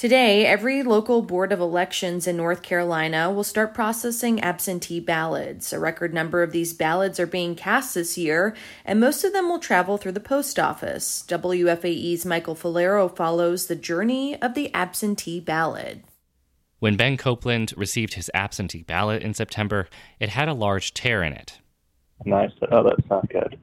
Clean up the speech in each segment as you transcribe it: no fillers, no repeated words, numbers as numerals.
Today, every local board of elections in North Carolina will start processing absentee ballots. A record number of these ballots are being cast this year, and most of them will travel through the post office. WFAE's Michael Falero follows the journey of the absentee ballot. When Ben Copeland received his absentee ballot in September, it had a large tear in it. And I said, oh, that's not good.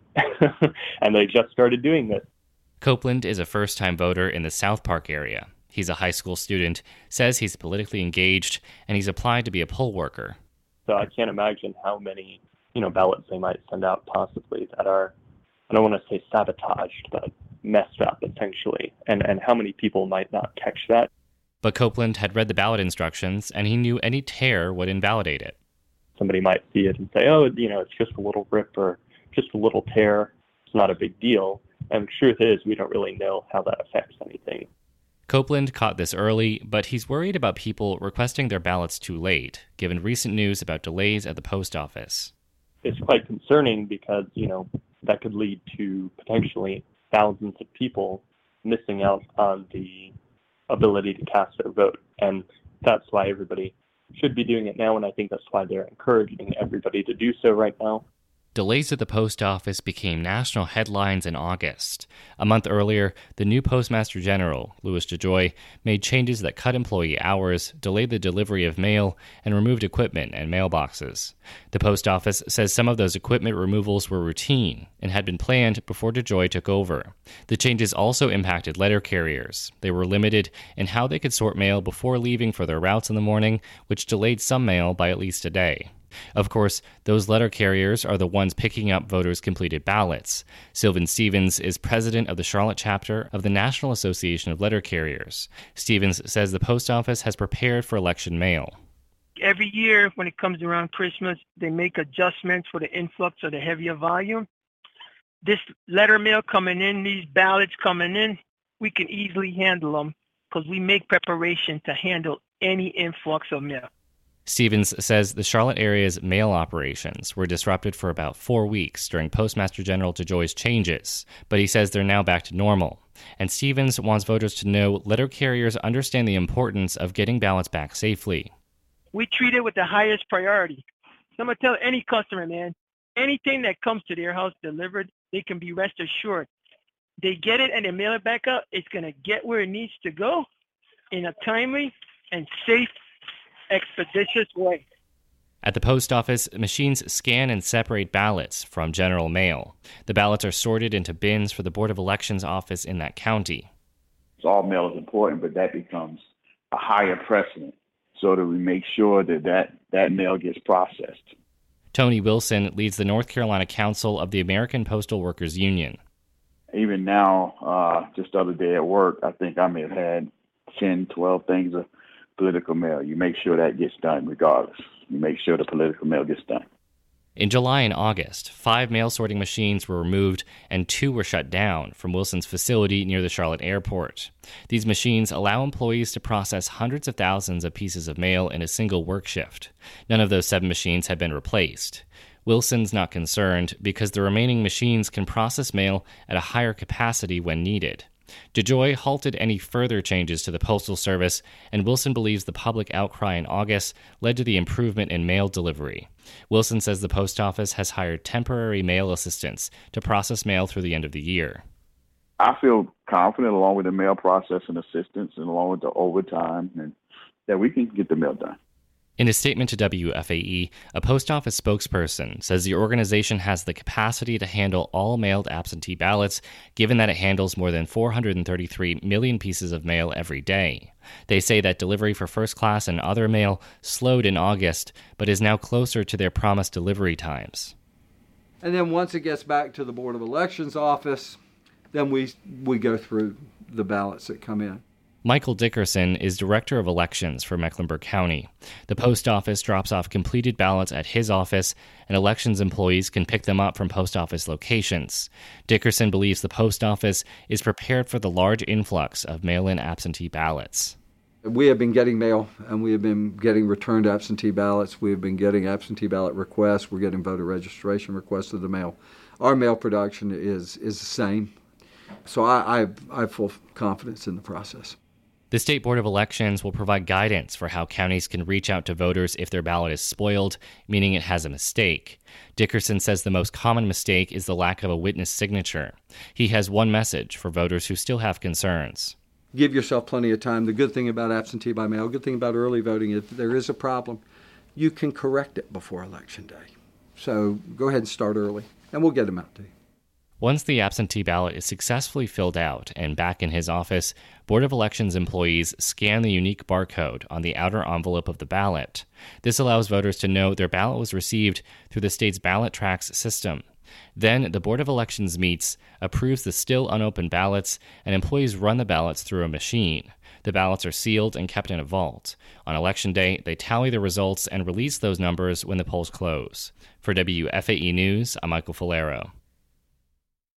And they just started doing this. Copeland is a first-time voter in the South Park area. He's a high school student, says he's politically engaged, and he's applied to be a poll worker. So I can't imagine how many, ballots they might send out possibly that are, I don't want to say sabotaged, but messed up essentially, and how many people might not catch that. But Copeland had read the ballot instructions, and he knew any tear would invalidate it. Somebody might see it and say, oh, it's just a little rip or just a little tear. It's not a big deal. And the truth is, we don't really know how that affects anything. Copeland caught this early, but he's worried about people requesting their ballots too late, given recent news about delays at the post office. It's quite concerning because, that could lead to potentially thousands of people missing out on the ability to cast their vote. And that's why everybody should be doing it now, and I think that's why they're encouraging everybody to do so right now. Delays at the post office became national headlines in August. A month earlier, the new Postmaster General, Louis DeJoy, made changes that cut employee hours, delayed the delivery of mail, and removed equipment and mailboxes. The post office says some of those equipment removals were routine and had been planned before DeJoy took over. The changes also impacted letter carriers. They were limited in how they could sort mail before leaving for their routes in the morning, which delayed some mail by at least a day. Of course, those letter carriers are the ones picking up voters' completed ballots. Sylvan Stevens is president of the Charlotte chapter of the National Association of Letter Carriers. Stevens says the post office has prepared for election mail. Every year when it comes around Christmas, they make adjustments for the influx of the heavier volume. This letter mail coming in, these ballots coming in, we can easily handle them because we make preparation to handle any influx of mail. Stevens says the Charlotte area's mail operations were disrupted for about 4 weeks during Postmaster General DeJoy's changes, but he says they're now back to normal. And Stevens wants voters to know letter carriers understand the importance of getting ballots back safely. We treat it with the highest priority. So I'm going to tell any customer, man, anything that comes to their house delivered, they can be rest assured. They get it and they mail it back up, it's going to get where it needs to go in a timely and safe expeditious way. At the post office, machines scan and separate ballots from general mail. The ballots are sorted into bins for the Board of Elections office in that county. All mail is important, but that becomes a higher precedent so that we make sure that mail gets processed. Tony Wilson leads the North Carolina Council of the American Postal Workers Union. Even now, just the other day at work, I think I may have had 10, 12 things of political mail. You make sure that gets done regardless. You make sure the political mail gets done. In July and August, 5 mail sorting machines were removed and 2 were shut down from Wilson's facility near the Charlotte airport. These machines allow employees to process hundreds of thousands of pieces of mail in a single work shift. None of those 7 machines have been replaced. Wilson's not concerned because the remaining machines can process mail at a higher capacity when needed. DeJoy halted any further changes to the Postal Service, and Wilson believes the public outcry in August led to the improvement in mail delivery. Wilson says the post office has hired temporary mail assistants to process mail through the end of the year. I feel confident, along with the mail processing assistants and along with the overtime, and that we can get the mail done. In a statement to WFAE, a post office spokesperson says the organization has the capacity to handle all mailed absentee ballots, given that it handles more than 433 million pieces of mail every day. They say that delivery for first class and other mail slowed in August, but is now closer to their promised delivery times. And then once it gets back to the Board of Elections office, then we go through the ballots that come in. Michael Dickerson is Director of Elections for Mecklenburg County. The post office drops off completed ballots at his office, and elections employees can pick them up from post office locations. Dickerson believes the post office is prepared for the large influx of mail-in absentee ballots. We have been getting mail, and we have been getting returned absentee ballots. We have been getting absentee ballot requests. We're getting voter registration requests to the mail. Our mail production is the same. So I have full confidence in the process. The State Board of Elections will provide guidance for how counties can reach out to voters if their ballot is spoiled, meaning it has a mistake. Dickerson says the most common mistake is the lack of a witness signature. He has one message for voters who still have concerns. Give yourself plenty of time. The good thing about absentee by mail, good thing about early voting, if there is a problem, you can correct it before Election Day. So go ahead and start early, and we'll get them out to you. Once the absentee ballot is successfully filled out and back in his office, Board of Elections employees scan the unique barcode on the outer envelope of the ballot. This allows voters to know their ballot was received through the state's ballot tracks system. Then the Board of Elections meets, approves the still unopened ballots, and employees run the ballots through a machine. The ballots are sealed and kept in a vault. On Election Day, they tally the results and release those numbers when the polls close. For WFAE News, I'm Michael Falero.